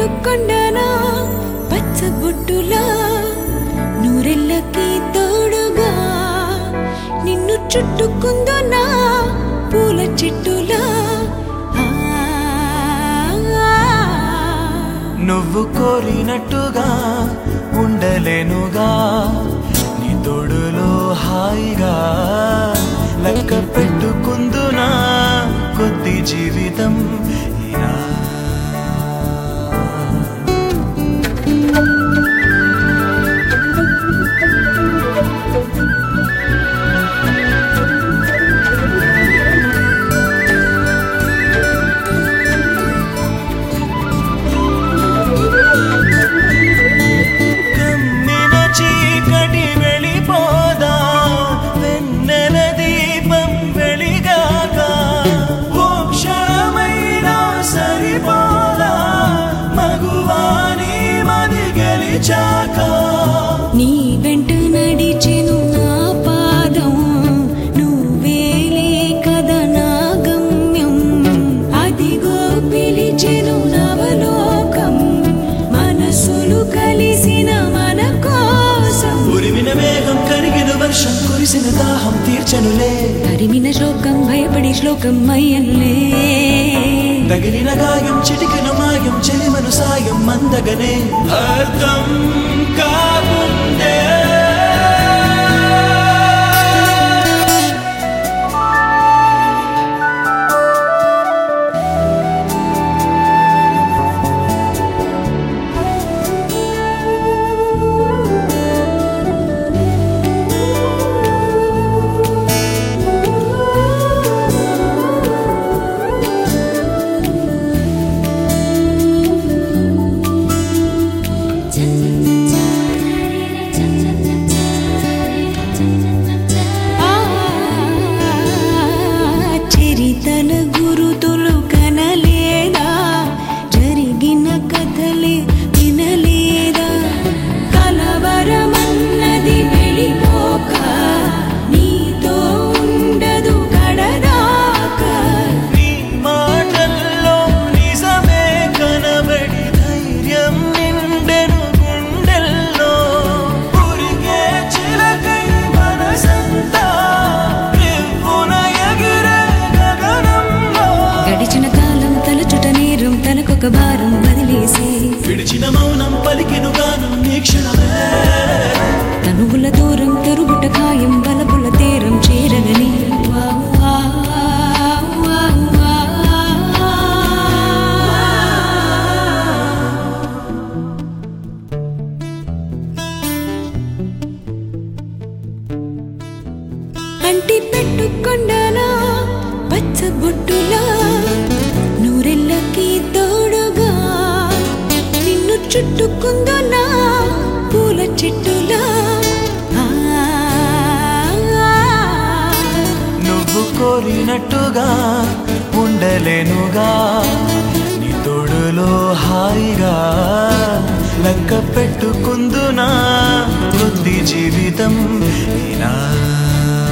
పెట్టుకొండనా పచ్చబొట్టులా నూరెళ్ళకి తోడుగా నిన్ను చుట్టుకుందునా పూల చెట్టులా నువ్వు కోరినట్టుగా ఉండలేనుగా నీ తోడులో హాయిగా లెక్క పెట్టుకుందునా కొద్ది జీవితం ఇలా నీ వెంట నడిచెను నా పాదం నువ్వేలే కదా నా గమ్యం అదిగో పిలిచెను నవలోకం మనసులు కలిసిన మన కోసం ఉరిమిన మేఘం కరిగిన వర్షం కురిసిన దాహం తీర్చనులే తరిమిన శోకం భయపడి శ్లోకం అయ్యనులే తగిలిన గాయం చిటికిన మాయం చెలిమను సాయం మందగనే అర్థం కాకుండే తన గురుతులు కనలేదా జరిగిన కథలే వినలేదా కలవరమన్నది వెళ్ళిపోక నీతో ఉండదు కడదాకా నీ మాటల్లో నిజమే కనబడి ధైర్యం నిండెను గుండెల్లో ఉరిగే చిలకై మనసంతా గడిచిన కాలం తలచుట నేరం తనకొక భారం వదిలేసి విడిచిన మౌనం పలికెను గానం నీ క్షణమే తనువుల దూరం తరుగుట ఖాయం బలపుల తీరం చేరగని అంటి పెట్టుకొండనా పచ్చబొట్టులా నూరెళ్ళకి తోడుగా నిన్ను చుట్టుకుందునా పూల చెట్టులా నువ్వు కోరినట్టుగా ఉండలేనుగా నీ తోడులో హాయిగా లెక్క పెట్టుకుందునా కొద్ది జీవితం ఇలా